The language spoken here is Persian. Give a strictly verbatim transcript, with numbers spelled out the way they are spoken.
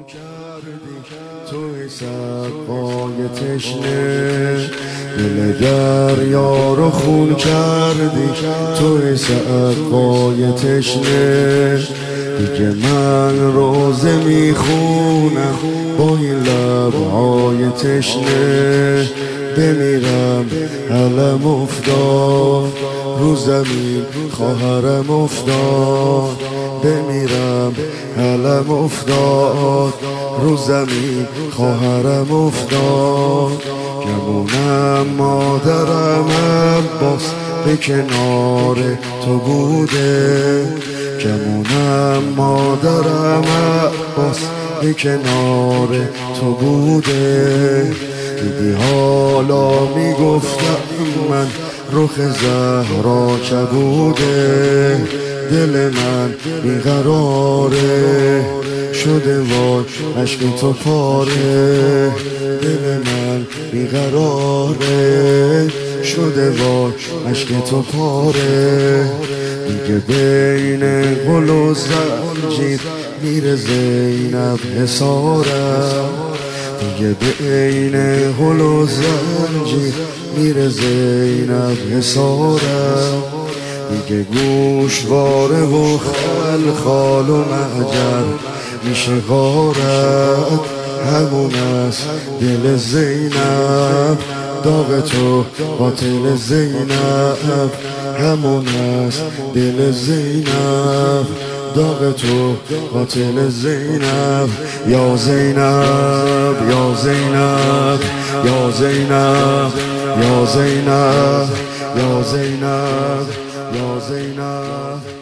کردی توی سقای تشنه، دل دریا رو خون کردی توی سقای تشنه. دیگه من روزه میخونم با این لبهای تشنه، بمیرم علم افتاد رو زمین خواهرم افتاد، بمیرم علم افتاد رو زمین خواهرم افتاد. گمونم مادرم عباس به کنار تو بوده، گمونم مادرم عباس به کنار تو بوده. دیدی حالا میگفتم من رخ زهرا کبوده، دل من بیقراره شده وای عشق تو پاره، دل من بیقراره شده وای عشق تو پاره. دیگه بین گل و زنجیر میره زینب حسارم، دیگه بین گل و زنجیر میره زینب حسارم. دیگه گوشواره و خلخال و محجر میشه غارت، همون از دل زینب داغ تو قاتل زینب، همون از دل زینب داغ تو قاتل زینب. یا زینب یا زینب یا زینب یا زینب یا زینب یا زینب.